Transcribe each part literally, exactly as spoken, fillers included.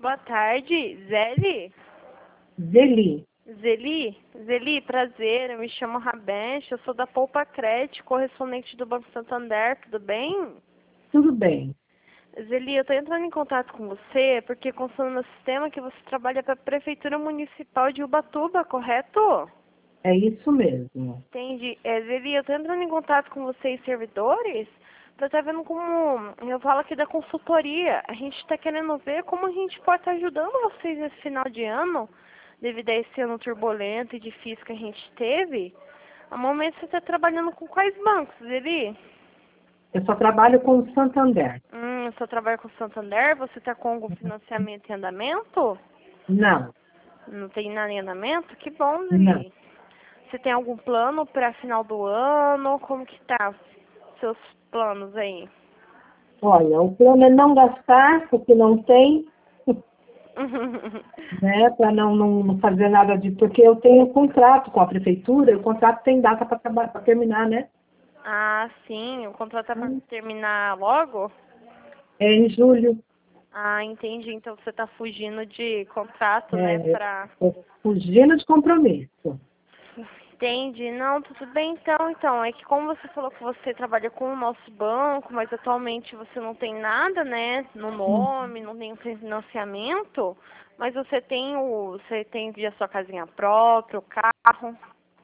Boa tarde, Zeli? Zeli. Zeli? Zeli, prazer, eu me chamo Rabesh, eu sou da Poupa Crédito, correspondente do Banco Santander, tudo bem? Tudo bem. Zeli, eu estou entrando em contato com você porque constando no sistema que você trabalha para a Prefeitura Municipal de Ubatuba, correto? É isso mesmo. Entendi. É, Zeli, eu estou entrando em contato com vocês, servidores, para estar vendo como, eu falo aqui da consultoria, a gente está querendo ver como a gente pode estar ajudando vocês nesse final de ano, devido a esse ano turbulento e difícil que a gente teve. No momento você está trabalhando com quais bancos, Zeli? Eu só trabalho com o Santander. Hum, você trabalha com o Santander, você está com algum financiamento em andamento? Não, Não tem nada em andamento? Que bom, não. Zeli. Você tem algum plano para final do ano? Como que tá seus planos aí? Olha, o plano é não gastar o que não tem, né? Para não, não fazer nada de. Porque eu tenho contrato com a prefeitura, e o contrato tem data para terminar, né? Ah, sim, o contrato tá para terminar logo? É em julho. Ah, entendi. Então você tá fugindo de contrato, né, É, pra... eu fugindo de compromisso. Entendi. Não, tudo bem então. Então, é que como você falou que você trabalha com o nosso banco, mas atualmente você não tem nada, né, no Hum. nome, não tem financiamento, mas você tem o, você tem a sua casinha própria, o carro.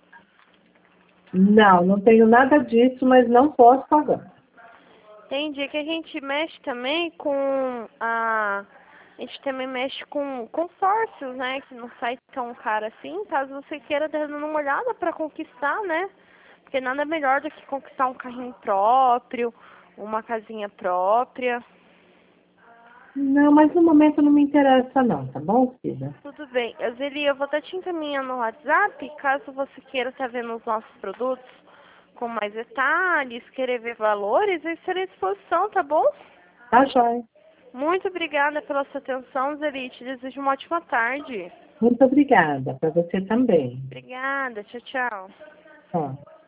Não, não tenho nada disso, mas não posso pagar. Entendi. Que a gente mexe também com a... A gente também mexe com consórcios, né? Que não sai tão caro assim, caso você queira dando uma olhada para conquistar, né? Porque nada melhor do que conquistar um carrinho próprio, uma casinha própria. Não, mas no momento não me interessa não, tá bom, filha? Tudo bem. Zeli, eu vou estar te encaminhando no WhatsApp, caso você queira estar vendo os nossos produtos com mais detalhes, querer ver valores, eu estarei à disposição, tá bom? Tá joia. Muito obrigada pela sua atenção, Zeli. Te desejo uma ótima tarde. Muito obrigada. Para você também. Obrigada. Tchau, tchau. Ó.